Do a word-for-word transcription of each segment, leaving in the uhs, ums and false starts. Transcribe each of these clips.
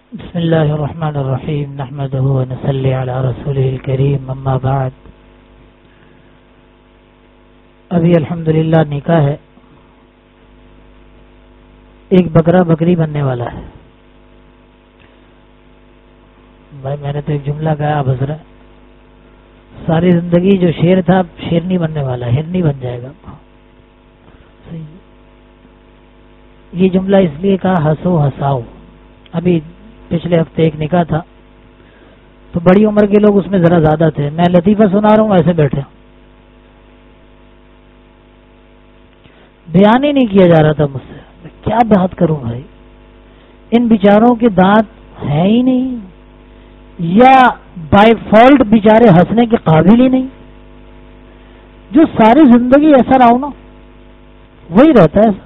بسم اللہ الرحمن الرحیم نحمدہ ونصلی علی رسولہ الکریم اما بعد. ابھی الحمدللہ نکاح ہے, ایک بکرا بکری بننے والا ہے. بھائی میں نے تو ایک جملہ کہا, آپ حضرت ساری زندگی جو شیر تھا شیرنی بننے والا ہے, ہرنی بن جائے گا. یہ جملہ اس لیے کہا ہنسو ہنساؤ. ابھی پچھلے ہفتے ایک نکاح تھا تو بڑی عمر کے لوگ اس میں ذرا زیادہ تھے. میں لطیفہ سنا رہا ہوں, ایسے بیٹھے, بیان ہی نہیں کیا جا رہا تھا مجھ سے. میں کیا بات کروں بھائی, ان بیچاروں کے دانت ہیں ہی نہیں یا بائی فالٹ بیچارے ہنسنے کے قابل ہی نہیں. جو ساری زندگی ایسا رہا نا وہی رہتا ہے.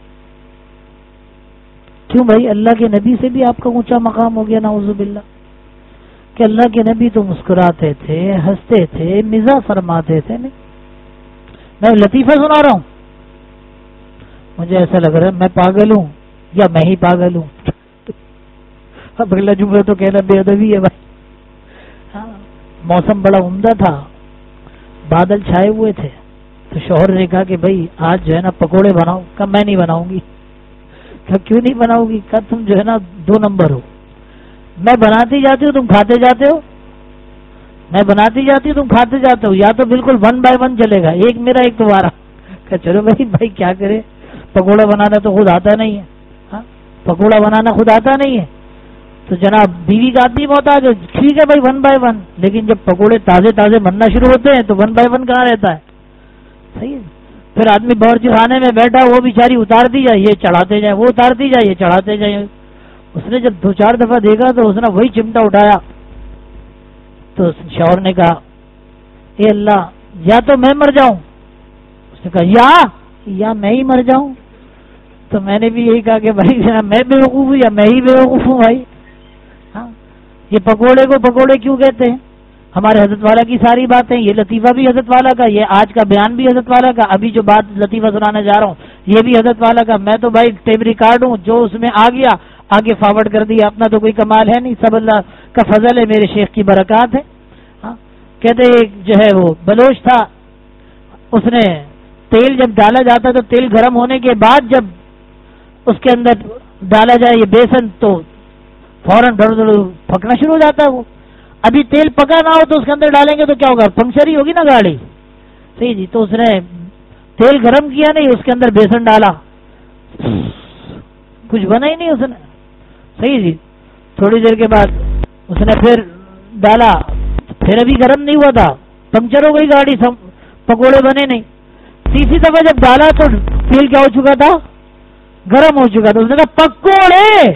کیوں بھائی, اللہ کے نبی سے بھی آپ کا اونچا مقام ہو گیا نعوذ باللہ, کہ اللہ کے نبی تو مسکراتے تھے, ہنستے تھے, مزاح فرماتے تھے. نہیں, میں لطیفہ سنا رہا ہوں, مجھے ایسا لگ رہا ہے میں پاگل ہوں یا میں ہی پاگل ہوں. اب اگلا جملہ تو کہنا بے ادبی ہے بھائی. ہاں, موسم بڑا عمدہ تھا, بادل چھائے ہوئے تھے, تو شوہر نے کہا کہ بھائی آج جو ہے نا پکوڑے بناؤ. کہا میں نہیں بناؤں گی. کیوں نہیں بناؤ گی؟ کہا تم جو ہے نا دو نمبر ہو, میں بناتی جاتی ہوں تم کھاتے جاتے ہو, میں بناتی جاتی ہوں تم کھاتے جاتے ہو, یا تو بالکل ون بائی ون چلے گا, ایک میرا ایک تمہارا. کہ چلو بھائی بھائی کیا کرے, پکوڑا بنانا تو خود آتا نہیں ہے. ہاں, پکوڑا بنانا خود آتا نہیں ہے تو جناب بیوی کا آدمی محتاج ہو. ٹھیک ہے بھائی ون بائی ون, لیکن جب پکوڑے تازے تازے بننا شروع ہوتے ہیں تو ون بائی ون کہاں رہتا ہے. صحیح ہے, پھر آدمی باورچی خانے میں بیٹھا, وہ بیچاری اتارتی جائے یہ چڑھاتے جائے, وہ اتارتی جائے یہ چڑھاتے جائے. اس نے جب دو چار دفعہ دیکھا تو اس نے وہی چمٹا اٹھایا تو شوہر نے کہا اے اللہ یا تو میں مر جاؤں. اس نے کہا یا یا میں ہی مر جاؤں. تو میں نے بھی یہی کہا کہ بھائی میں بے وقوف ہوں یا میں ہی بے وقوف ہوں بھائی. ہاں, یہ پکوڑے کو پکوڑے کیوں کہتے ہیں؟ ہمارے حضرت والا کی ساری باتیں, یہ لطیفہ بھی حضرت والا کا, یہ آج کا بیان بھی حضرت والا کا, ابھی جو بات لطیفہ سنانے جا رہا ہوں یہ بھی حضرت والا کا. میں تو بھائی ٹیپ ریکارڈ ہوں, جو اس میں آ گیا آگے فارورڈ کر دیا. اپنا تو کوئی کمال ہے نہیں, سب اللہ کا فضل ہے, میرے شیخ کی برکات ہے. ہاں, کہتے جو ہے وہ بلوچ تھا, اس نے تیل جب ڈالا جاتا تو تیل گرم ہونے کے بعد جب اس کے اندر ڈالا جائے یہ بیسن تو فوراً پھکنا شروع ہو جاتا ہے. وہ ابھی تیل پکا نہ ہو تو اس کے اندر ڈالیں گے تو کیا ہوگا, پنکچر ہی ہوگی نا گاڑی. صحیح جی, تو اس نے تیل گرم کیا نہیں, اس کے اندر بیسن ڈالا, کچھ بنا ہی نہیں اس نے. صحیح جی, تھوڑی دیر کے بعد اس نے پھر ڈالا, پھر ابھی گرم نہیں ہوا تھا, پنکچر ہو گئی گاڑی, سب پکوڑے بنے نہیں. تیسری دفعہ جب ڈالا تو تیل کیا ہو چکا تھا, گرم ہو چکا تھا. اس نے کہا پکوڑے,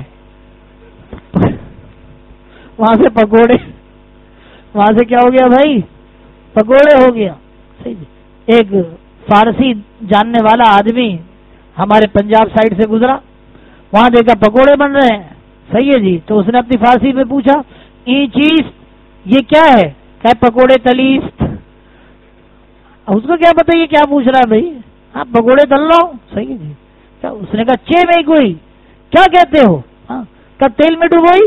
وہاں سے پکوڑے, وہاں سے کیا ہو گیا بھائی, پکوڑے ہو گیا. صحیح جی, ایک فارسی جاننے والا آدمی ہمارے پنجاب سائڈ سے گزرا, وہاں دیکھا پکوڑے بن رہے ہیں. صحیح ہے جی, تو اس نے اپنی فارسی میں پوچھا یہ چیز یہ کیا ہے, کہ پکوڑے تلیست. اس کو کیا پتا یہ کیا پوچھ رہا ہے بھائی, ہاں پکوڑے تل رہا ہوں. صحیح ہے جی, اس نے کہا چھ میں کوئی کیا کہتے ہو, ہاں کہا تیل میں ڈوبوئی.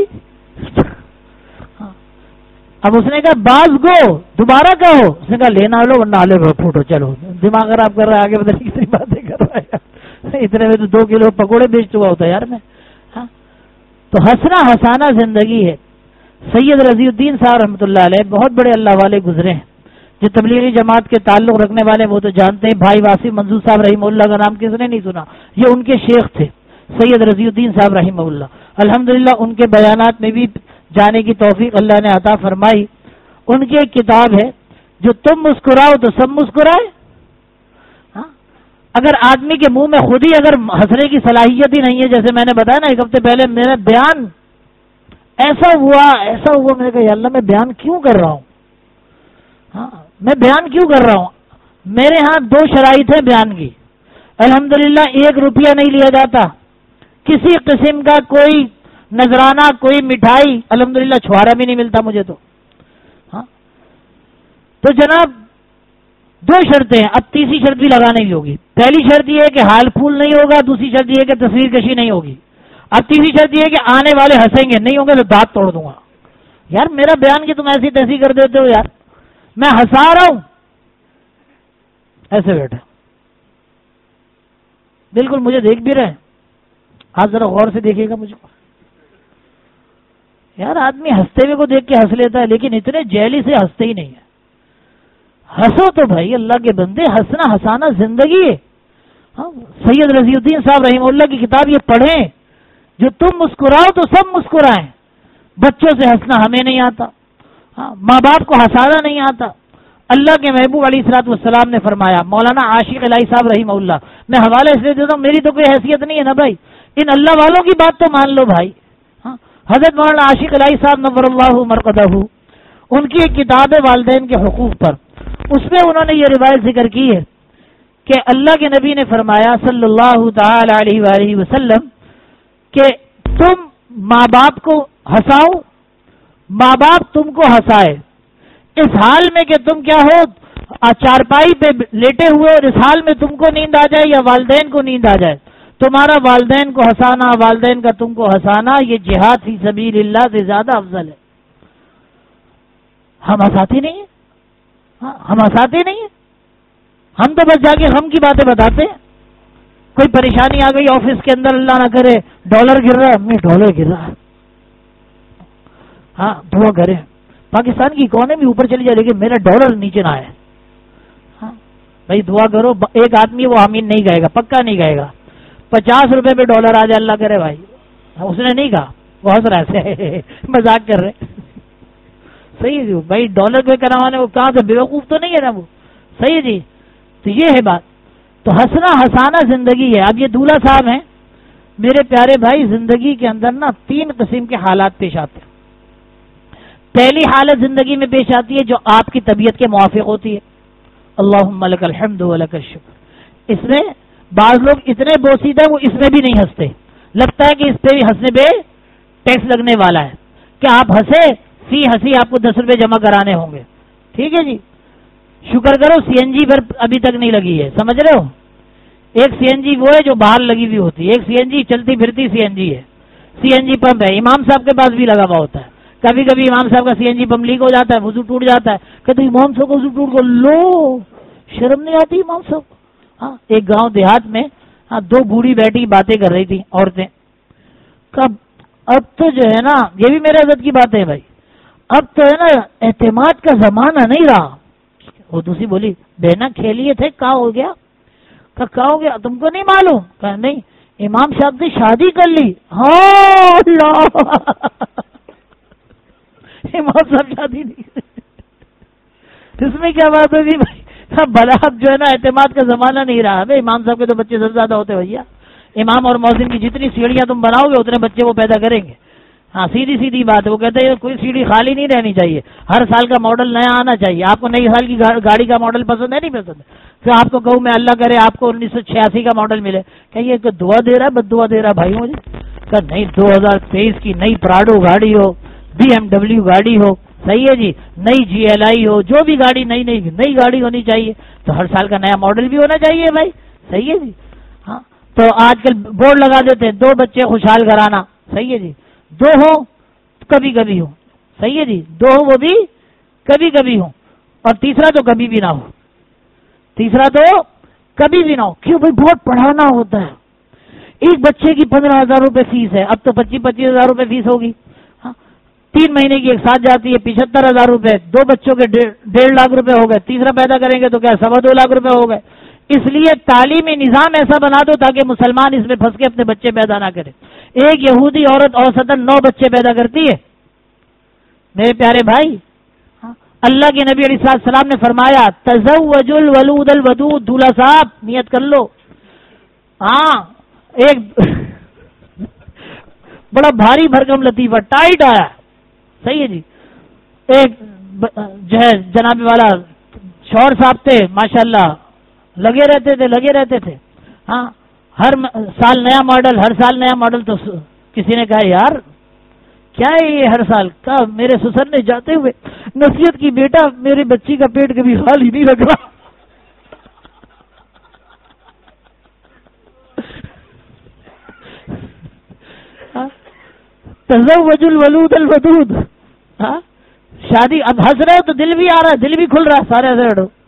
اب اس نے کہا باز گو دوبارہ کہو. اس نے کہا لینا لو ورنہ لے پھوٹو, چلو دماغ خراب کر رہا ہے, آگے پتہ نہیں کتنی باتیں کر رہا ہے. اتنے میں تو دو کلو پکوڑے بیچ چکا ہوتا ہے یار میں. ہاں, تو ہنسنا ہنسانا زندگی ہے. سید رضی الدین صاحب رحمۃ اللہ علیہ بہت بڑے اللہ والے گزرے ہیں. جو تبلیغی جماعت کے تعلق رکھنے والے وہ تو جانتے ہیں, بھائی واسف منظور صاحب رحمہ اللہ کا نام کس نے نہیں سنا, یہ ان کے شیخ تھے سید رضی الدین صاحب رحمہ اللہ. الحمدللہ ان کے بیانات میں بھی جانے کی توفیق اللہ نے عطا فرمائی. ان کی ایک کتاب ہے جو تم مسکراؤ تو سب مسکرائے. ہاں, اگر آدمی کے منہ میں خود ہی اگر ہنسنے کی صلاحیت ہی نہیں ہے, جیسے میں نے بتایا نا ایک ہفتے پہلے, میرا بیان ایسا ہوا ایسا ہوا میں نے کہا یا اللہ میں بیان کیوں کر رہا ہوں. ہاں, میں بیان کیوں کر رہا ہوں. میرے ہاں دو شرائط ہیں بیان کی. الحمدللہ ایک روپیہ نہیں لیا جاتا, کسی قسم کا کوئی نذرانہ, کوئی مٹھائی, الحمدللہ چھوارا بھی نہیں ملتا مجھے تو. ہاں, تو جناب دو شرطیں ہیں, اب تیسری شرط بھی لگانے کی ہوگی. پہلی شرط یہ ہے کہ حال پھول نہیں ہوگا, دوسری شرط یہ ہے کہ تصویر کشی نہیں ہوگی. اب تیسری شرط یہ ہے کہ آنے والے ہنسیں گے، نہیں ہوں گے تو دانت توڑ دوں گا. یار میرا بیان کی تم ایسی تیسی کر دیتے ہو یار، میں ہنسا رہا ہوں ایسے بیٹھے بالکل مجھے دیکھ بھی رہے. آپ ذرا غور سے دیکھیے گا مجھ کو. یار آدمی ہنستے ہوئے کو دیکھ کے ہنس لیتا ہے لیکن اتنے جیلی سے ہنستے ہی نہیں ہے. ہنسو تو بھائی اللہ کے بندے، ہنسنا ہنسانا زندگی ہے. ہاں سید رضی الدین صاحب رحمہ اللہ کی کتاب یہ پڑھیں، جو تم مسکراؤ تو سب مسکرائیں. بچوں سے ہنسنا ہمیں نہیں آتا، ہاں ماں باپ کو ہنسانا نہیں آتا. اللہ کے محبوب علیہ الصلوۃ والسلام نے فرمایا، مولانا عاشق الہی صاحب رحمہ اللہ، میں حوالے اس لیے دیتا ہوں، میری تو کوئی حیثیت نہیں ہے نا بھائی، ان اللہ والوں کی بات تو مان لو بھائی. ہاں حضرت مولانا عاشق الہی صاحب نور اللہ مرقدہ، ان کی ایک کتاب ہے والدین کے حقوق پر، اس میں انہوں نے یہ روایت ذکر کی ہے کہ اللہ کے نبی نے فرمایا صلی اللہ تعالی علیہ وآلہ وسلم کہ تم ماں باپ کو ہنساؤ، ماں باپ تم کو ہنسائے، اس حال میں کہ تم کیا ہو چارپائی پہ لیٹے ہوئے اور اس حال میں تم کو نیند آ جائے یا والدین کو نیند آ جائے. تمہارا والدین کو ہنسانا، والدین کا تم کو ہنسانا، یہ جہاد فی سبیل اللہ سے زیادہ افضل ہے. ہم ہنساتے نہیں ہیں، ہاں ہم ہنساتے نہیں ہیں. ہم تو بس جا کے غم کی باتیں بتاتے ہیں. کوئی پریشانی آ گئی آفس کے اندر، اللہ نہ کرے ڈالر گر رہا ہے، امی ڈالر گر رہا ہے، ہاں دعا کریں پاکستان کی اکانومی اوپر چلی جائے لیکن میرا ڈالر نیچے نہ آئے. ہاں بھائی دعا کرو. ایک آدمی وہ آمین نہیں کہے گا، پکا نہیں کہے گا. پچاس روپے پہ ڈالر آ جائے اللہ کرے بھائی. اس نے نہیں کہا، وہ ہنس رہا ہے مذاق کر رہے. صحیح ہے جی بھائی، ڈالر پہ کروانے وہ کہاں سے بیوقوف تو نہیں ہے نا وہ. صحیح ہے جی. تو یہ ہے بات. تو ہنسنا ہنسانا زندگی ہے. اب یہ دولہا صاحب ہیں میرے پیارے بھائی، زندگی کے اندر نا تین قسم کے حالات پیش آتے ہیں. پہلی حالت زندگی میں پیش آتی ہے جو آپ کی طبیعت کے موافق ہوتی ہے. اللہم لک الحمد و لک الشکر. اس میں بعض لوگ اتنے بوسیدہ وہ اس میں بھی نہیں ہنستے، لگتا ہے کہ اس پہ بھی ہنسنے پہ ٹیکس لگنے والا ہے کہ آپ ہنسے فی ہنسی آپ کو دس روپے جمع کرانے ہوں گے. ٹھیک ہے جی، شکر کرو سی این جی پر ابھی تک نہیں لگی ہے. سمجھ رہے ہو؟ ایک سی این جی وہ ہے جو باہر لگی ہوئی ہوتی ہے، ایک سی این جی چلتی پھرتی سی این جی ہے. سی این جی پمپ ہے، امام صاحب کے پاس بھی لگا ہوا ہوتا ہے. کبھی کبھی امام صاحب کا C N G pump leak ہو جاتا ہے، وضو ٹوٹ جاتا ہے، کہتے امام صاحب کا وضو ٹوٹ گیا. لو شرم نہیں آتی امام صاحب. ہاں ایک گاؤں دیہات میں ہاں دو بوڑھی بیٹھی باتیں کر رہی تھی عورتیں. کب اب تو جو ہے نا، یہ بھی میرے عزت کی بات ہے بھائی، اب تو ہے نا اعتماد کا زمانہ نہیں رہا. وہ دوسری بولی بہنا کھیلیے تھے کہاں ہو گیا؟ کہا ہو گیا تم کو نہیں معلوم؟ کہا نہیں امام صاحب سے شادی کر لی. ہاں اللہ امام صاحب شادی نہیں اس میں کیا بات ہوگی بھائی؟ بھلا اب جو ہے نا اعتماد کا زمانہ نہیں رہا. بھائی امام صاحب کے تو بچے سب زیادہ ہوتے بھیا. امام اور مؤذن کی جتنی سیڑھیاں تم بناؤ گے اتنے بچے وہ پیدا کریں گے. ہاں سیدھی سیدھی بات ہے. وہ کہتے ہیں کوئی سیڑھی خالی نہیں رہنی چاہیے، ہر سال کا ماڈل نیا آنا چاہیے. آپ کو نئی سال کی گاڑی کا ماڈل پسند ہے نہیں پسند ہے؟ پھر آپ کو کہوں میں اللہ کرے آپ کو انیس سو چھیاسی کا ماڈل ملے، کہیے کہ دعا دے رہا ہے بد دعا دے رہا بھائی مجھے. کہ نہیں دو ہزار تیئیس کی نئی پراڈو گاڑی ہو، بی ایم ڈبلیو گاڑی ہو، صحیح ہے جی، نئی جی ایل آئی ہو، جو بھی گاڑی نئی نئی نئی گاڑی ہونی چاہیے. تو ہر سال کا نیا ماڈل بھی ہونا چاہیے بھائی. صحیح ہے جی. ہاں تو آج کل بورڈ لگا دیتے ہیں دو بچے خوشحال گھرانا. صحیح ہے جی. دو ہوں کبھی کبھی ہوں. صحیح ہے جی. دو ہوں وہ بھی کبھی کبھی ہوں، اور تیسرا تو کبھی بھی نہ ہو. تیسرا تو کبھی بھی نہ ہو. کیوں بھائی؟ بہت پڑھانا ہوتا ہے. ایک بچے کی پندرہ ہزار روپے فیس ہے، اب تو پچیس پچیس ہزار روپے فیس ہوگی. ہاں تین مہینے کی ایک ساتھ جاتی ہے پچہتر ہزار روپے. دو بچوں کے ڈیڑھ لاکھ روپے ہو گئے. تیسرا پیدا کریں گے تو کیا سوا دو لاکھ روپے ہو گئے. اس لیے تعلیمی نظام ایسا بنا دو تاکہ مسلمان اس میں پھنس کے اپنے بچے پیدا نہ کرے. ایک یہودی عورت اوسطاً نو بچے پیدا کرتی ہے میرے پیارے بھائی. اللہ کے نبی علیہ السلام نے فرمایا تزوج الولود الودود. دولہا صاحب نیت کر لو. ہاں ایک بڑا بھاری بھرکم لطیفہ ٹائٹ آیا. صحیح ہے جی. ایک جو ہے جناب والا شوہر صاحب تھے ماشاءاللہ، لگے رہتے تھے لگے رہتے تھے ہاں ہر سال نیا ماڈل ہر سال نیا ماڈل. تو کسی نے کہا یار کیا ہے یہ ہر سال کا؟ میرے سسر نے جاتے ہوئے نصیحت کی بیٹا میرے بچی کا پیٹ کبھی خالی نہیں لگ رہا. تزوجوا الولود الودود. ہاں شادی اب ہنس رہے ہو تو دل بھی آ رہا ہے, دل بھی کھل رہا ہے, سارے ہنس رہے ہو.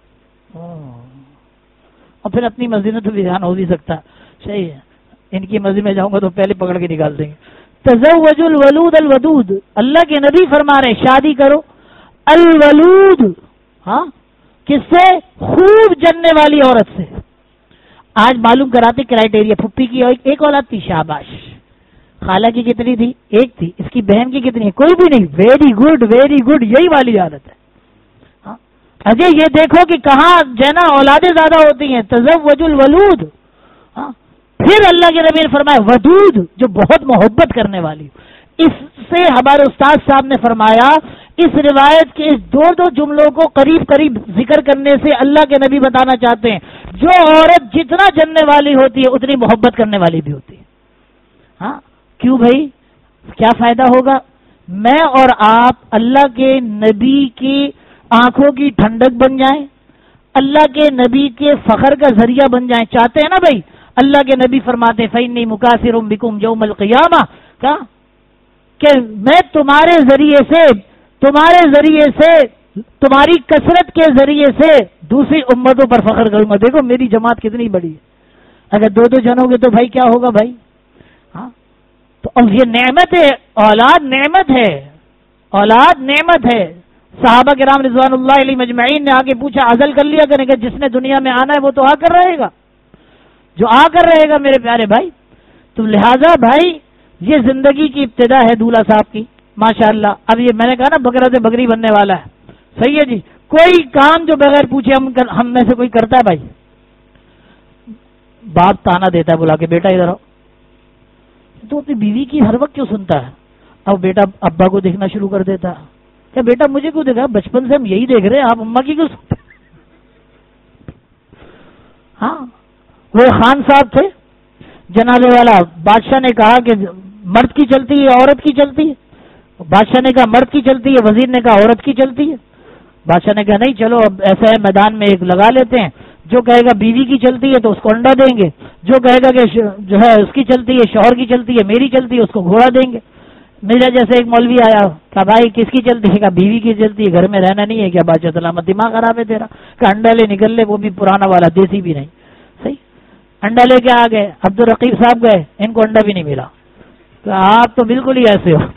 اور پھر اپنی مسجد میں تو بھی دھیان ہو بھی سکتا ہے. صحیح ہے, ان کی مسجد میں جاؤں گا تو پہلے پکڑ کے نکال دیں گے. تزوجوا الولود الودود, اللہ کے نبی فرما رہے شادی کرو الولود, ہاں کس سے؟ خوب جننے والی عورت سے. آج معلوم کراتے کرائٹیریا. پھپھی کی ایک اولاد تھی, شاباش. خالہ کی کتنی تھی؟ ایک تھی. اس کی بہن کی کتنی ہے؟ کوئی بھی نہیں. ویری گڈ ویری گڈ, یہی والی عادت ہے. ہاں اجے یہ دیکھو کہ کہاں جنا اولادیں زیادہ ہوتی ہیں. تزوجوا الولود. ہاں پھر اللہ کے نبی نے فرمایا ودود, جو بہت محبت کرنے والی. اس سے ہمارے استاد صاحب نے فرمایا اس روایت کے اس دو دو جملوں کو قریب قریب ذکر کرنے سے اللہ کے نبی بتانا چاہتے ہیں جو عورت جتنا جننے والی ہوتی ہے اتنی محبت کرنے والی بھی ہوتی ہے. ہاں کیوں بھائی, کیا فائدہ ہوگا؟ میں اور آپ اللہ کے نبی کی آنکھوں کی ٹھنڈک بن جائیں, اللہ کے نبی کے فخر کا ذریعہ بن جائیں. چاہتے ہیں نا بھائی؟ اللہ کے نبی فرماتے فإنی مکاثر بکم یوم القیامہ, کیا کہ میں تمہارے ذریعے سے تمہارے ذریعے سے تمہاری کثرت کے ذریعے سے دوسری امتوں پر فخر کروں گا. دیکھو میری جماعت کتنی بڑی ہے. اگر دو دو جنوں گے تو بھائی کیا ہوگا بھائی. ہاں تو اب یہ نعمت ہے, اولاد نعمت ہے, اولاد نعمت ہے. صحابہ کرام رضوان اللہ علیہ مجمعین نے آگے پوچھا عزل کر لیا کریں گے, جس نے دنیا میں آنا ہے وہ تو آ کر رہے گا, جو آ کر رہے گا میرے پیارے بھائی. تو لہذا بھائی یہ زندگی کی ابتدا ہے دولہا صاحب کی, ماشاءاللہ. اب یہ میں نے کہا نا بکرا سے بکری بننے والا ہے. صحیح ہے جی. کوئی کام جو بغیر پوچھے ہم ہم میں سے کوئی کرتا ہے بھائی؟ باپ تانا دیتا ہے بلا کے بیٹا ادھر آؤ, تو اپنی بیوی کی ہر وقت کیوں سنتا ہے؟ اب بیٹا ابا کو دیکھنا شروع کر دیتا ہے. کیا بیٹا مجھے کیوں دیکھا؟ بچپن سے ہم یہی دیکھ رہے ہیں, آپ اماں کی کیوں سنتے؟ ہاں وہ خان صاحب تھے جنازے والا, بادشاہ نے کہا کہ مرد کی چلتی ہے عورت کی چلتی ہے. بادشاہ نے کہا مرد کی چلتی ہے, وزیر نے کہا عورت کی چلتی ہے. بادشاہ نے کہا نہیں چلو اب ایسا ہے میدان میں ایک لگا لیتے ہیں, جو کہے گا بیوی کی چلتی ہے تو اس کو انڈا دیں گے, جو کہے گا کہ جو ہے اس کی چلتی ہے شوہر کی چلتی ہے میری چلتی ہے اس کو گھوڑا دیں گے. میرا جیسے ایک مولوی آیا, کہا بھائی کس کی چلتی ہے؟ کہا بیوی کی چلتی ہے, گھر میں رہنا نہیں ہے کیا؟ بادشاہ سلامت دماغ خراب ہے تیرا. کہ انڈا لے نکل لے, وہ بھی پرانا والا دیسی بھی نہیں. صحیح انڈا لے کے آ گئے, عبدالرقیب صاحب گئے, ان کو انڈا بھی نہیں ملا. کہ آپ تو بالکل ہی ایسے ہو.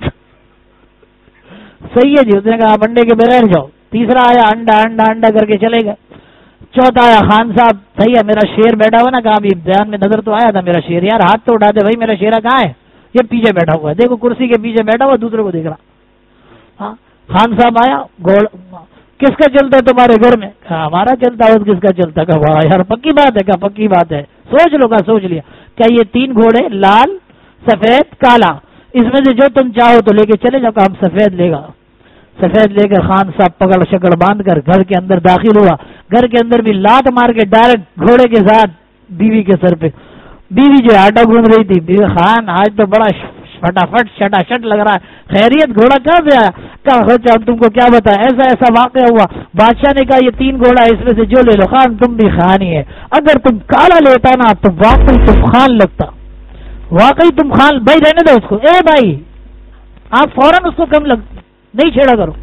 صحیح ہے جی. اس نے کہا آپ انڈے کے بغیر جاؤ. تیسرا آیا انڈا انڈا انڈا کر کے چلے گئے. چوتھا آیا خان صاحب, صحیح ہے میرا شیر بیٹھا ہوا نا, کہا ابھی بیان میں نظر تو آیا تھا میرا شیر, یار ہاتھ تو اٹھا دے بھائی میرا شیرا کہاں ہے؟ یہ پیچھے بیٹھا ہوا ہے, دیکھو کرسی کے پیچھے بیٹھا ہوا دوسرے کو دیکھ رہا. ہاں خان صاحب آیا, گھوڑ کس کا چلتا ہے تمہارے گھر میں؟ کہا ہمارا چلتا ہے. کس کا چلتا ہے؟ کہا واہ یار پکی بات ہے. کہا پکی بات ہے, سوچ لو. کہا سوچ لیا. کیا یہ تین گھوڑے لال سفید کالا, اس میں سے جو تم چاہو تو لے کے چلے جاؤ. کہا ہم سفید لے گا. سفید لے کر خان صاحب پکڑ شکڑ باندھ کر گھر کے اندر داخل ہوا. گھر کے اندر بھی لات مار کے ڈائریکٹ گھوڑے کے ساتھ بیوی کے سر پہ. بیوی جو آٹا گوند رہی تھی, بیوی خان آج تو بڑا فٹافٹ شٹاشٹ لگ رہا ہے, خیریت گھوڑا کہاں سے آیا؟ کہا تم کو کیا بتا, ایسا ایسا واقعہ ہوا. بادشاہ نے کہا یہ تین گھوڑا اس میں سے جو لے لو. خان تم بھی خان ہی ہے, اگر تم کالا لیتا نا تو واقعی تم خان لگتا, واقعی تم خان. بھائی رہنے دو اس کو, اے بھائی آپ فوراً اس کو کم لگ نہیں چھیڑا کرو.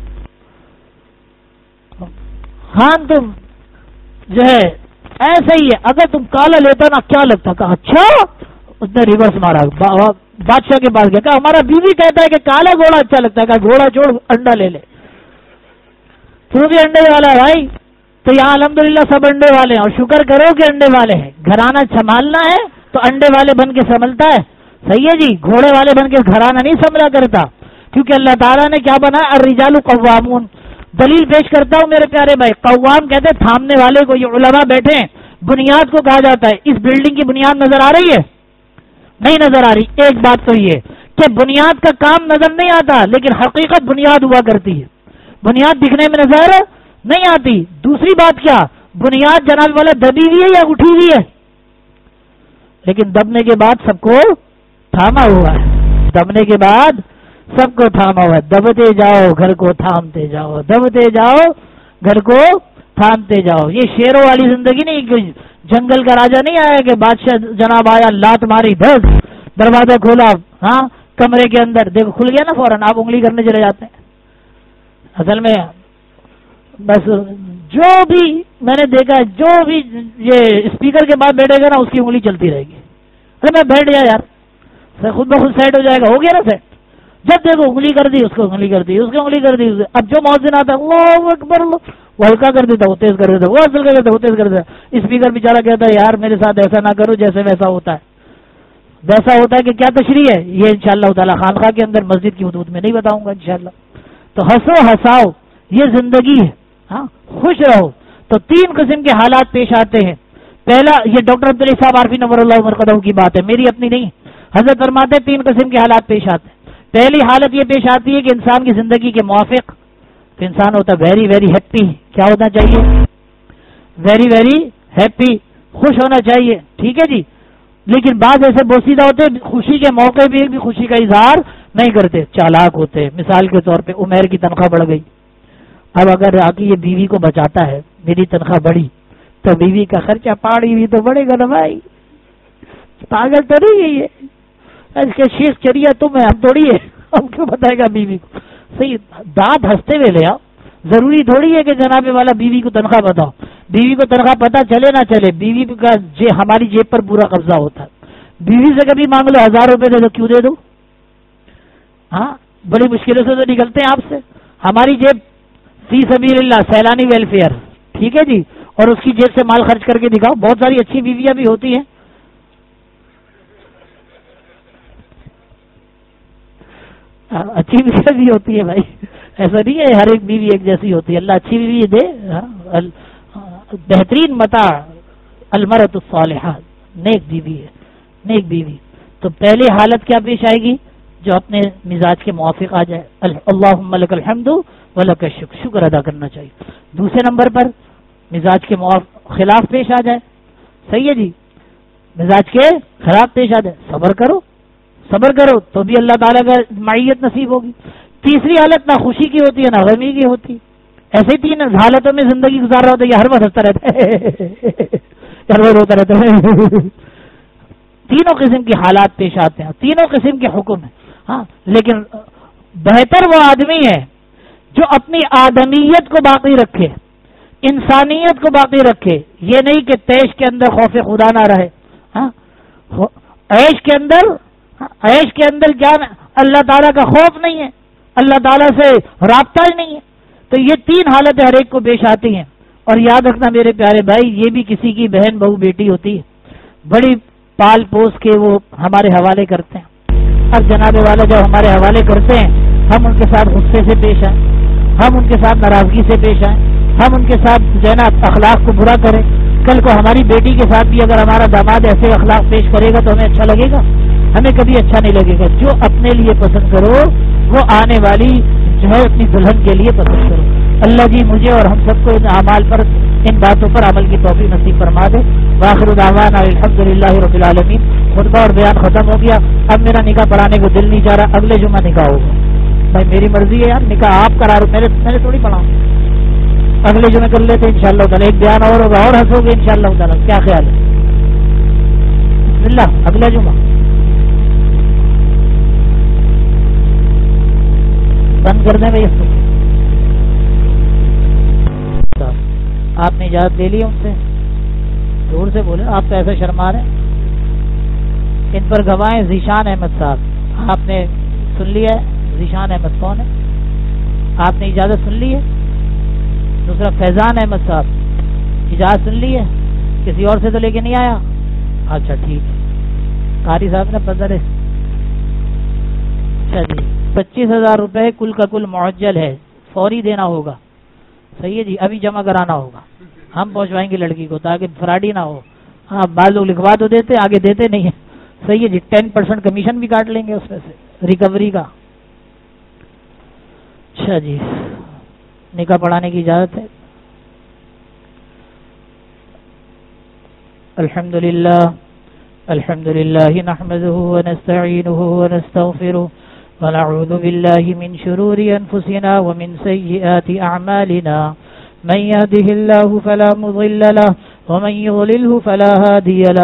خان تم جو ہے ایسا ہی ہے, اگر تم کالا لیتا نا کیا لگتا. کہا اچھا. اس نے ریورس مارا, بادشاہ کے پاس گیا. کہا ہمارا بیوی کہتا ہے کہ کالا گھوڑا اچھا لگتا ہے. کہا گھوڑا چھوڑ انڈا لے لے, تو بھی انڈے والا ہے بھائی. تو یہاں الحمدللہ سب انڈے والے ہیں, اور شکر کرو کہ انڈے والے ہیں. گھرانہ سنبھالنا ہے تو انڈے والے بن کے سنبھلتا ہے. صحیح ہے جی. گھوڑے والے بن کے گھرانہ نہیں سنبھلا کرتا, کیونکہ اللہ تعالیٰ نے کیا بنا الرجال قوامون. دلیل پیش کرتا ہوں میرے پیارے بھائی. قوام کہتے ہیں تھامنے والے کو. یہ علماء بیٹھے ہیں, بنیاد کو کہا جاتا ہے. اس بلڈنگ کی بنیاد نظر آ رہی ہے؟ نہیں نظر آ رہی. ایک بات تو یہ کہ بنیاد کا کام نظر نہیں آتا, لیکن حقیقت بنیاد ہوا کرتی ہے. بنیاد دکھنے میں نظر نہیں آتی. دوسری بات کیا, بنیاد جناب والا دبی ہوئی ہے یا اٹھی ہوئی ہے؟ لیکن دبنے کے بعد سب کو تھاما ہوا ہے. دبنے کے بعد سب کو تھاما ہوا ہے. دبتے جاؤ گھر کو تھامتے جاؤ, دبتے جاؤ گھر کو تھامتے جاؤ. یہ شیروں والی زندگی نہیں, کوئی جنگل کا راجا نہیں آیا کہ بادشاہ جناب آیا لات ماری دس دروازہ کھولا, ہاں کمرے کے اندر دیکھو کھل گیا نا فوراً، آپ انگلی کرنے چلے جاتے ہیں. اصل میں بس جو بھی میں نے دیکھا ہے، جو بھی یہ اسپیکر کے بعد بیٹھے گا نا اس کی انگلی چلتی رہے گی. ارے میں بیٹھ گیا یار، خود بخود سیٹ ہو جائے گا. ہو گیا نا سیٹ، جب دیکھو انگلی کر دی، اس کو انگلی کر دی، اس کو انگلی کر دی. اب جو مؤذن آتا ہے اللہ اکبر، وہ ہلکا کر دیتا، وہ تیز کر دیتا، وہ ہلکا کر دیتا، وہ تیز کر دیتا. اسپیکر بیچارہ کہتا ہے یار میرے ساتھ ایسا نہ کرو جیسے ویسا ہوتا ہے. ویسا ہوتا ہے کہ کیا تشریح ہے یہ انشاءاللہ تعالی خانقاہ کے اندر مسجد کی حدود میں نہیں بتاؤں گا انشاءاللہ. تو ہنسو ہنساؤ، یہ زندگی ہے. ہاں خوش رہو. تو تین قسم کے حالات پیش آتے ہیں. پہلا، یہ ڈاکٹر عبداللہ صاحب عارفی نور اللہ مرقدہ کی بات ہے، میری اپنی نہیں. حضرت فرماتے ہیں تین قسم کے حالات پیش آتے ہیں. پہلی حالت یہ پیش آتی ہے کہ انسان کی زندگی کے موافق تو انسان ہوتا ہے ویری ویری ہیپی. کیا ہونا چاہیے؟ ویری ویری ہیپی، خوش ہونا چاہیے. ٹھیک ہے جی. لیکن بعض ایسے بوسیدہ ہوتے خوشی کے موقع بھی بھی خوشی کا اظہار نہیں کرتے، چالاک ہوتے. مثال کے طور پہ عمیر کی تنخواہ بڑھ گئی. اب اگر آ کے یہ بیوی کو بچاتا ہے، میری تنخواہ بڑھی تو بیوی کا خرچہ پاڑی بھی تو بڑھے گا نا بھائی. پاگل تو نہیں ہے یہ، اس کے شیخ چریا تم ہے، ہم تھوڑی ہے، ہم کیوں بتائے گا بیوی کو. صحیح دانت ہنستے ہوئے لے آؤ. ضروری تھوڑی ہے کہ جناب والا بیوی کو تنخواہ بتاؤ. بیوی کو تنخواہ پتہ چلے نہ چلے، بیوی کا جے ہماری جیب پر پورا قبضہ ہوتا ہے. بیوی سے کبھی مانگ لو ہزار روپے دے دو، کیوں دے دو؟ ہاں بڑی مشکلوں سے تو نکلتے ہیں آپ سے. ہماری جیب فی سبیل اللہ سیلانی ویلفیئر، ٹھیک ہے جی، اور اس کی جیب سے مال خرچ کر کے دکھاؤ. بہت ساری اچھی بیویاں بھی ہوتی ہیں. اچھی بیوی بھی ہوتی ہے بھائی، ایسا نہیں ہے ہر ایک بیوی ایک جیسی ہوتی ہے. اللہ اچھی بیوی دے. بہترین متاع المرأۃ الصالحہ، نیک بیوی ہے، نیک بیوی. تو پہلی حالت کیا پیش آئے گی؟ جو اپنے مزاج کے موافق آ جائے. اللہم لک الحمد ولک الشکر، شکر ادا کرنا چاہیے. دوسرے نمبر پر مزاج کے خلاف پیش آ جائے. صحیح ہے جی، مزاج کے خلاف پیش آ جائے، صبر کرو، صبر کرو تو بھی اللہ تعالیٰ کا معیت نصیب ہوگی. تیسری حالت نہ خوشی کی ہوتی ہے نہ غمی کی ہوتی. ایسے تین حالتوں میں زندگی گزار رہا ہوتا ہے، یہ ہر وقت ہنستا رہتا ہے، ہر وقت روتا رہتا ہے. تینوں قسم کی حالات پیش آتے ہیں، تینوں قسم کے حکم ہیں. ہاں لیکن بہتر وہ آدمی ہے جو اپنی آدمیت کو باقی رکھے، انسانیت کو باقی رکھے. یہ نہیں کہ تیش کے اندر خوف خدا نہ رہے. ہاں عیش کے اندر عیش کے اندر کیا اللہ تعالیٰ کا خوف نہیں ہے، اللہ تعالیٰ سے رابطہ ہی نہیں ہے. تو یہ تین حالتیں ہر ایک کو پیش آتی ہیں. اور یاد رکھنا میرے پیارے بھائی، یہ بھی کسی کی بہن بہو بیٹی ہوتی ہے، بڑی پال پوس کے وہ ہمارے حوالے کرتے ہیں. اب جناب والا جب ہمارے حوالے کرتے ہیں، ہم ان کے ساتھ غصے سے پیش آئیں، ہم ان کے ساتھ ناراضگی سے پیش آئیں، ہم ان کے ساتھ جو ہے نا اخلاق کو برا کریں. کل کو ہماری بیٹی کے ساتھ بھی اگر ہمارا داماد ایسے اخلاق پیش کرے گا تو ہمیں اچھا لگے گا؟ ہمیں کبھی اچھا نہیں لگے گا. جو اپنے لیے پسند کرو وہ آنے والی جو ہے اپنی دلہن کے لیے پسند کرو. اللہ جی مجھے اور ہم سب کو ان اعمال پر، ان باتوں پر عمل کی توفیق نصیب فرما دے. وآخر دعوانا الحمد للہ رب العالمین. خطبہ اور بیان ختم ہو گیا. اب میرا نکاح پڑھانے کو دل نہیں چاہ رہا، اگلے جمعہ نکاح ہوگا. بھائی میری مرضی ہے یار، نکاح آپ کرا رہے، میرے میں نے تھوڑی پڑھا. اگلے جمعہ کر لیتے ان شاء اللہ تعالیٰ. ایک بیان اور ہوگا اور ہنسو گے ان شاء اللہ تعالیٰ. کیا خیال ہے؟ بسم اللہ اگلا جمعہ بند کر دیں بھائی. آپ نے اجازت لے لی ان سے؟ دور سے بولے، آپ تو ایسا شرما رہے ہیں. ان پر گواہیں ذیشان احمد صاحب. آپ نے سن لیا ہے ذیشان احمد کون ہے؟ آپ نے اجازت سن لی ہے؟ دوسرا فیضان احمد صاحب اجازت سن لی ہے؟ کسی اور سے تو لے کے نہیں آیا؟ اچھا ٹھیک ہے. قاری صاحب نے پندرہ. اچھا جی، پچیس ہزار روپے کل کا کل معجل ہے، فوری دینا ہوگا. صحیح ہے جی، ابھی جمع کرانا ہوگا. ہم پہنچوائیں گے لڑکی کو تاکہ فراڈی نہ ہو. ہاں بعض لوگ لکھوا تو دیتے آگے دیتے نہیں ہیں. صحیح ہے جی، ٹین پرسینٹ کمیشن بھی کاٹ لیں گے اس میں سے ریکوری کا. اچھا جی، نکاح پڑھانے کی اجازت ہے. الحمدللہ الحمدللہ نحمده ونستعینه ونستغفره ونعوذ بالله من شرور انفسنا ومن سيئات اعمالنا من يهده الله فلا مضل له ومن يضلله فلا هادي له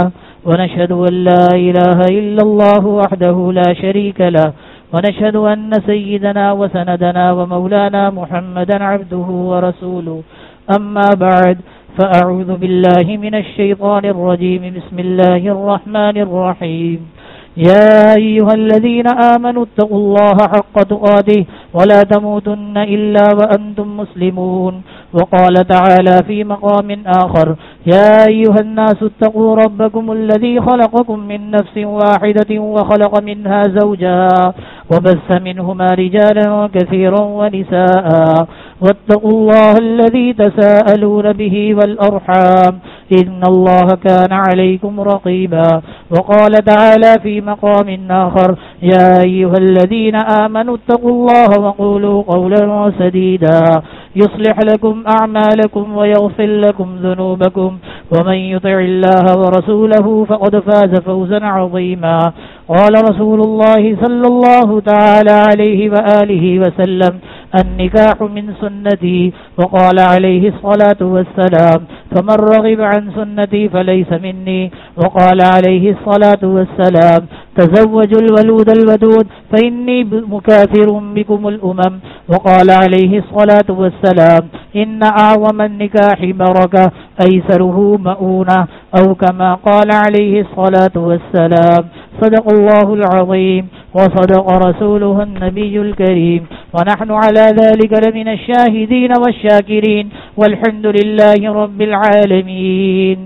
ونشهد أن لا إله إلا الله وحده لا شريك له ونشهد أن سيدنا وسندنا ومولانا محمدا عبده ورسوله أما بعد فأعوذ بالله من الشيطان الرجيم بسم الله الرحمن الرحيم يا أيها الذين آمنوا اتقوا الله حق تقاته ولا تموتن إلا وأنتم مسلمون وقال تعالى في مقام آخر يا أيها الناس اتقوا ربكم الذي خلقكم من نفس واحدة وخلق منها زوجها وبث منهما رجالا كثيرا ونساء واتقوا الله الذي تساءلون به والأرحام إن الله كان عليكم رقيبا وقال تعالى في مقام آخر يا أيها الذين آمنوا اتقوا الله وقولوا قولا سديدا يصلح لكم أعمالكم ويغفر لكم ذنوبكم ومن يطع الله ورسوله فقد فاز فوزا عظيما قال رسول الله صلى الله تعالى عليه وآله وسلم النكاح من سنتي وقال عليه الصلاة والسلام فمن رغب عن سنتي فليس مني وقال عليه الصلاة والسلام تزوجوا الولود الودود فإني مكاثر بكم الأمم وقال عليه الصلاة والسلام إن أعظم النكاح بركة أيسره مؤونة أو كما قال عليه الصلاة والسلام صدق الله العظيم وصدق رسوله النبي الكريم ونحن على ذلك لمن الشاهدين والشاكرين والحمد لله رب العالمين.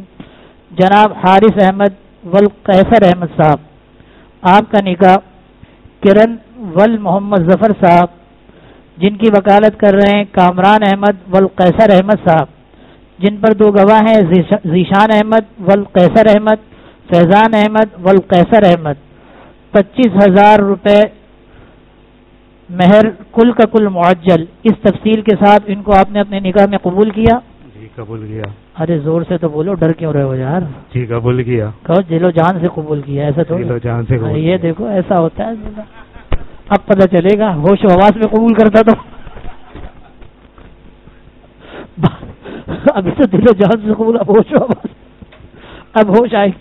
جناب حارث احمد والقیصر احمد صاحب، آپ کا نکاح کرن ول محمد ظفر صاحب جن کی وکالت کر رہے ہیں کامران احمد والقیصر احمد صاحب، جن پر دو گواہ ہیں ذیشان احمد والقیصر احمد، فیضان احمد والقیصر احمد. پچیس ہزار روپے مہر کل کا کل معجل. اس تفصیل کے ساتھ ان کو آپ نے اپنے نکاح میں قبول کیا؟ جی قبول کیا. ارے زور سے تو بولو، ڈر کیوں رہے ہو یار؟ جی قبول کیا. کہو دل و جان سے قبول کیا. ایسا تو دل و جان سے قبول. یہ دیکھو ایسا ہوتا ہے، اب پتہ چلے گا. ہوش و حواس میں قبول کرتا تو ابھی تو دل و جان سے قبول، اب ہوش و حواس، اب ہوش آئے.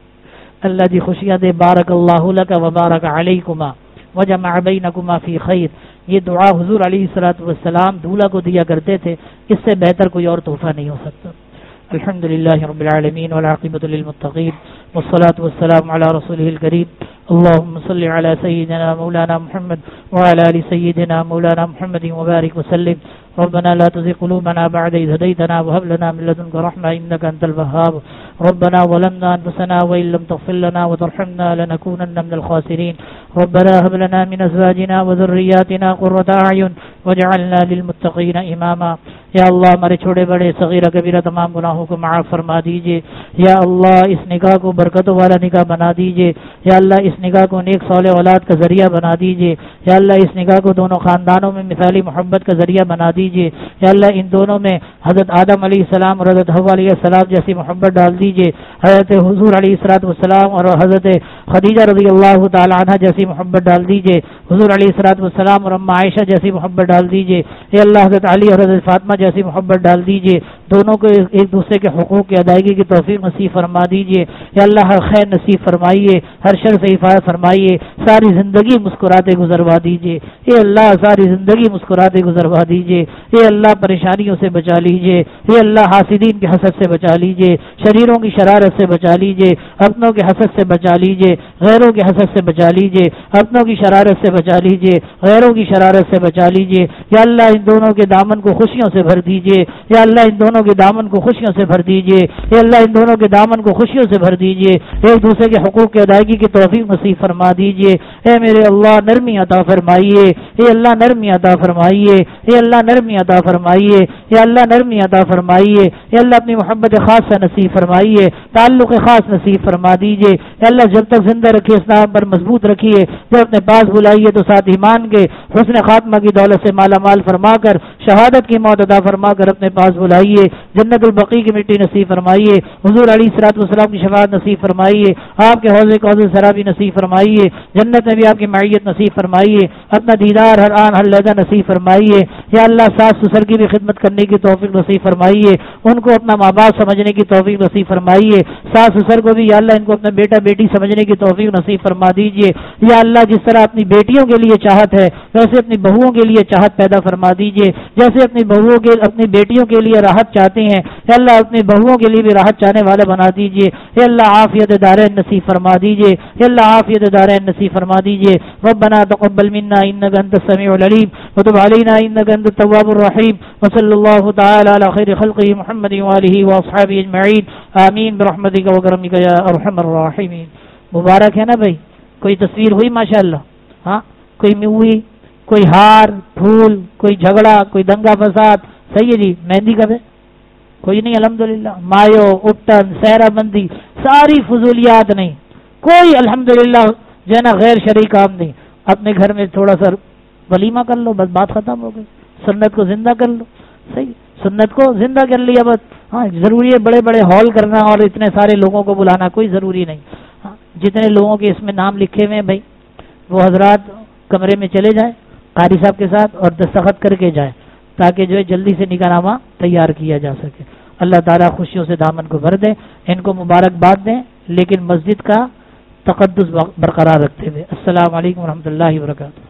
اللہ جی خوشیاں دے. بارک اللہ لک و بارک علیکما وجمع بینکما فی خیر. یہ دعا حضور علیہ الصلوۃ والسلام دولہا کو دیا کرتے تھے، اس سے بہتر کوئی اور تحفہ نہیں ہو سکتا. الحمد للہ رب العالمین والعاقبۃ للمتقین والصلاة والسلام علی رسولہ الکریم. اللهم صل علی سیدنا مولانا محمد وعلى آل سیدنا مولانا محمد وبارک وسلم. ربنا لا تزغ قلوبنا بعد إذ هديتنا وهب لنا من لدنك رحمة إنك أنت الوهاب. ربنا ظلمنا أنفسنا وإن لم تغفر لنا وترحمنا لنكونن من الخاسرين. ربنا هب لنا من أزواجنا وذرياتنا قرة أعين واجعلنا للمتقين إماما. یا اللہ ہمارے چھوٹے بڑے صغیرہ کبیرہ تمام گناہوں کو معاف فرما دیجیے. یا اللہ اس نکاح کو برکتوں والا نکاح بنا دیجیے. یا اللہ اس نکاح کو نیک صالح اولاد کا ذریعہ بنا دیجیے. یا اللہ اس نکاح کو دونوں خاندانوں میں مثالی محبت کا ذریعہ بنا دیجیے. یا اللہ ان دونوں میں حضرت آدم علیہ السلام اور حضرت حوا علیہ السلام جیسی محبت ڈال دیجیے. حضرت حضور علیہ الصلوۃ والسلام اور حضرت خدیجہ رضی اللہ تعالی عنہ جیسی محبت ڈال دیجیے. حضور علیہ الصلوۃ والسلام اور اماں عائشہ جیسی محبت ڈال دیجیے. یا اللہ حضرت علی اور حضرت فاطمہ جیسی محبت ڈال دیجیے. دونوں کو ایک دوسرے کے حقوق کی ادائیگی کی توفیق نصیب فرما دیجیے. یا اللہ ہر خیر نصیب فرمائیے، ہر شر سے حفاظت فرمائیے. ساری زندگی مسکراتے گزروا دیجیے. اے اللہ ساری زندگی مسکراتے گزروا دیجیے. اے اللہ پریشانیوں سے بچا لیجیے. اے اللہ حاسدین کے حسد سے بچا لیجیے، شریروں کی شرارت سے بچا لیجیے، اپنوں کے حسد سے بچا لیجیے، غیروں کے حسد سے بچا لیجیے، اپنوں کی شرارت سے بچا لیجیے، غیروں کی شرارت سے بچا لیجیے. یا اللہ ان دونوں کے دامن کو خوشیوں سے بھر دیجیے. یا اللہ ان دونوں کے دامن کو خوشیوں سے بھر دیجیے. یا اللہ ان دونوں کے دامن کو خوشیوں سے بھر دیجیے. ایک دوسرے کے حقوق کی ادائیگی کی توفیق نصیب فرما دیجیے. اے میرے اللہ نرمی عطا فرمائیے. اے اللہ نرمی عطا فرمائیے. اے اللہ نرمی عطا فرمائیے. اے اللہ نرمی عطا فرمائیے. اے اللہ اپنی محبت خاص سے نصیب فرمائیے، تعلق خاص نصیب فرما دیجیے. اے اللہ جب تک زندہ رکھیے اسلام پر مضبوط رکھیے، جب اپنے پاس بلائیے تو ساتھ ایمان کے حسن خاتمہ کی دولت سے مالا مال فرما کر شہادت کی موت عطا فرما کر اپنے پاس بلائیے، جنت البقیع کی مٹی نصیب فرمائیے، حضور علیہ الصلوۃ والسلام کی شفاعت نصیب فرمائیے، آپ کے حوض کوثر سرابی نصیب فرمائیے، جنت میں بھی آپ کی معیت نصیب فرمائیے، اپنا دیدار ہر آن ہر لہجہ نصیب فرمائیے۔ یا اللہ ساس سسر کی بھی خدمت کرنے کی توفیق نصیب فرمائیے، ان کو اپنا ماں باپ سمجھنے کی توفیق نصیب فرمائیے، ساس سسر کو بھی یا اللہ ان کو اپنا بیٹا بیٹی سمجھنے کی توفیق نصیب فرما دیجیے۔ یا اللہ جس طرح اپنی بیٹیوں کے لیے چاہت ہے ویسے اپنی بہوؤں کے لیے چاہت پیدا فرما دیجیے، جیسے اپنی بہوؤں کے اپنی بیٹیوں کے لیے راحت چاہتے ہیں یا اللہ اپنی بہوؤں کے لیے بھی راحت چاہنے والے بنا دیجیے۔ یا اللہ عافیت دارین نصیب فرما دیجیے، یا اللہ عافیت دارین نصیب فرما دیجیے۔ ربنا تقبل منا انك انت السميع العليم وتب علينا انك انت التواب الرحيم وصلى الله تعالى على خير خلقه محمد وآله واصحابه اجمعين آمين برحمتك وكرمك يا ارحم الراحمين۔ مبارک ہے نا بھائی، کوئی تصویر ہوئی ماشاءاللہ؟ ہاں کوئی ہوئی، کوئی ہار پھول، کوئی جھگڑا، کوئی دنگا فساد، صحیح ہے جی؟ مہندی کب ہے؟ کوئی نہیں الحمدللہ۔ مایو اپٹن سہرا بندی ساری فضولیات نہیں، کوئی الحمدللہ جو ہے نا غیر شرعی کام نہیں۔ اپنے گھر میں تھوڑا سا ولیمہ کر لو، بس بات ختم ہو گئی۔ سنت کو زندہ کر لو، صحیح سنت کو زندہ کر لیا بس۔ ہاں ضروری ہے بڑے بڑے ہال کرنا اور اتنے سارے لوگوں کو بلانا، کوئی ضروری نہیں۔ ہاں جتنے لوگوں کے اس میں نام لکھے ہوئے ہیں بھائی وہ حضرات کمرے میں چلے جائیں قاری صاحب کے ساتھ اور دستخط کر کے جائیں تاکہ جو ہے جلدی سے نکاح نامہ تیار کیا جا سکے۔ اللہ تعالیٰ خوشیوں سے دامن کو بھر دیں، ان کو مبارکباد دیں، لیکن مسجد کا تقدس برقرار رکھتے ہوئے۔ السلام علیکم ورحمۃ اللہ وبرکاتہ۔